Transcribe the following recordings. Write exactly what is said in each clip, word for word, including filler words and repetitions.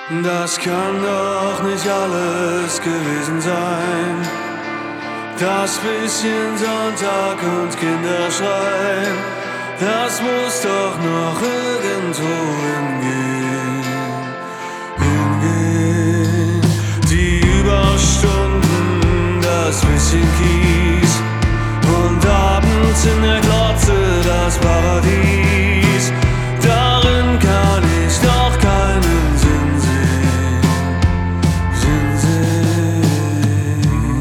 Das kann doch nicht alles gewesen sein. Das bisschen Sonntag und Kinderschreien, das muss doch noch irgendwo hingehen, hingehen. Die Überstunden, das bisschen Kies und abends in der Glotze das Paradies. Darin kann ich doch keinen Sinn sehen, Sinn sehen.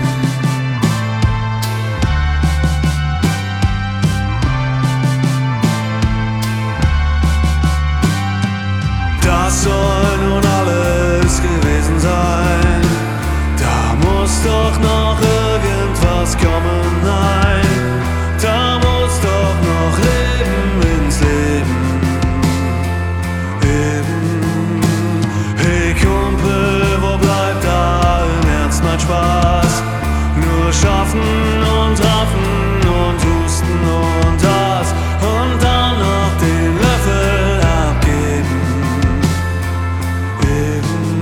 Das soll nun alles gewesen sein. Da muss doch noch irgendwas kommen, nein. Da muss doch noch Leben ins Leben. Hey Kumpel, wo bleibt da im Ernst mein Spaß? Nur schaffen und raffen und husten und das und dann noch den Löffel abgeben. Eben.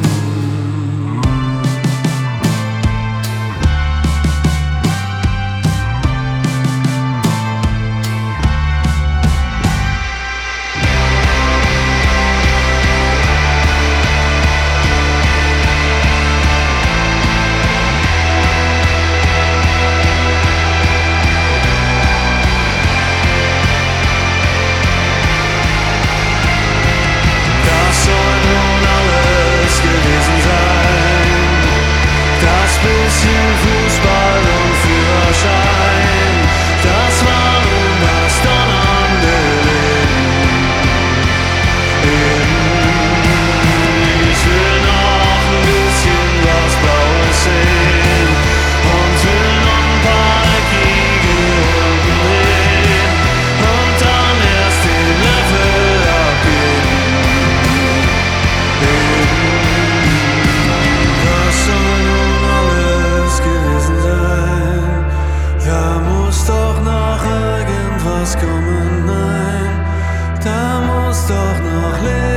Das soll nun alles gewesen sein. Das bisschen Fußball und Führerschein, das war nun das donnernde Leben. Eben. Ich will noch ein bisschen was Blaues sehen und will noch ein paar eckige Runden drehen und dann erst den Löffel abgeben. Das soll nun alles gewesen sein. Da muss doch noch irgendwas kommen, nein. Da muss doch noch Leben